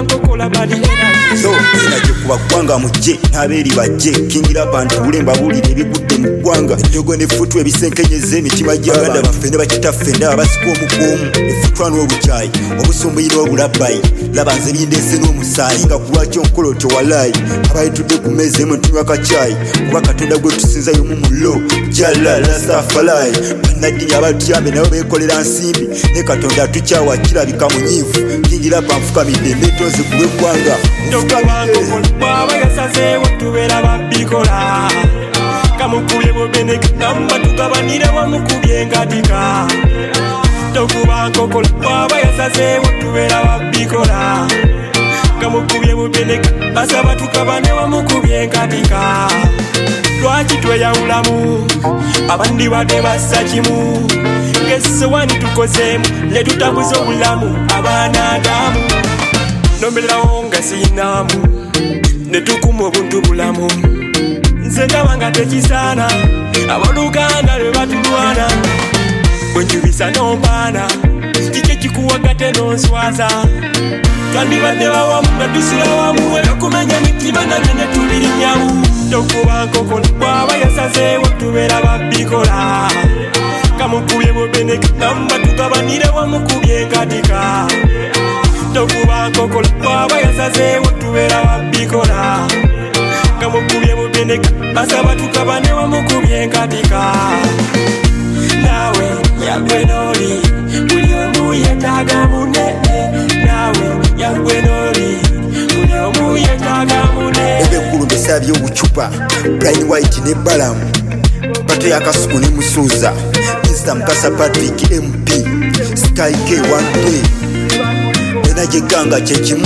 nkokola bali so inaje kuba kwanga mujje naberi bajje kingira abantu bulemba bulire ebigudde mu gwanga enjogo ne futu ebisenkenyeze emitima gy'abanda baffe ne bakitaffe ndaba basika omukuumu efutwanwa obukyaayi obusumbuyi n'obulabbayi laba nze bindese n'omusaayi nga kulwakyo nkolo towalayi abayitudde ku meeza emu ntunywa kacaayi kuba katonda gwe tusinza yomu mulo jala lasafalayi bannaddiini abatuyambe nabo beekolera nsimbi ne katonda tukyawa kirabika munyiivu kingira panfukamidde neetonze ku lw'eggwanga bwaba yasazeewo tubeera babbikola kamukubye bubeneke namba tugabanire wamukubye ngatika tokuba nkokola bwaba yasazeewo tubeera babbikola kamukubye bubeneke basaba tukabane wamukubye ngatika lwaki tweyawulamu abandi badde bassa kimu ng'essowaani tukozeemu ne tutambuza obulamu abaana adamu nomberawo nga siinamu ne tukuma obuntu bulamu nze ndaba nga tekisaana abooluganda lwe batulwana bwe njubisa n'ompaana kiki ekikuwagate n'onswaza twandibadde bawamu nga tusula wamu ekumenya mitima nabyo ne tubirinyamu tokuba nkokola bwaba yasazeewo tubeera babbikola kamukubye bubeneke namba tugabanire wamukubye ngatika tokuba nkokola bwaba yasazeewo tubeera babbikola kamukubye bubeneke basaba tukabane wamukubye ngatika nawe yagwe n'oli buli omu yeetaaga munene nawe yagwe n'oli buli omu yeetaaga munene ebeggulu besabye obucupa Brian White ne Balamu pato yakasuku ne Musuuza Mr. Mukasa Patrick MP Sky K1 enaje ganga kyekimu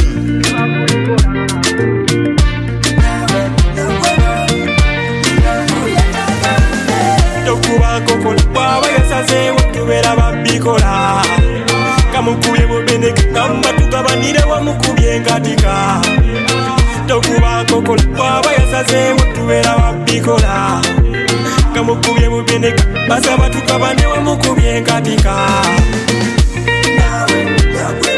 tokuba nkokola bwaba yasazeewo tubeera babbikola kamukubye bubeneke namba tugabanire wamukubye ngatika tokuba nkokola bwaba yasazeewo tubeera babbikola kamukubye bubeneke basaba tukabane wamukubye ngatika nawe yagwe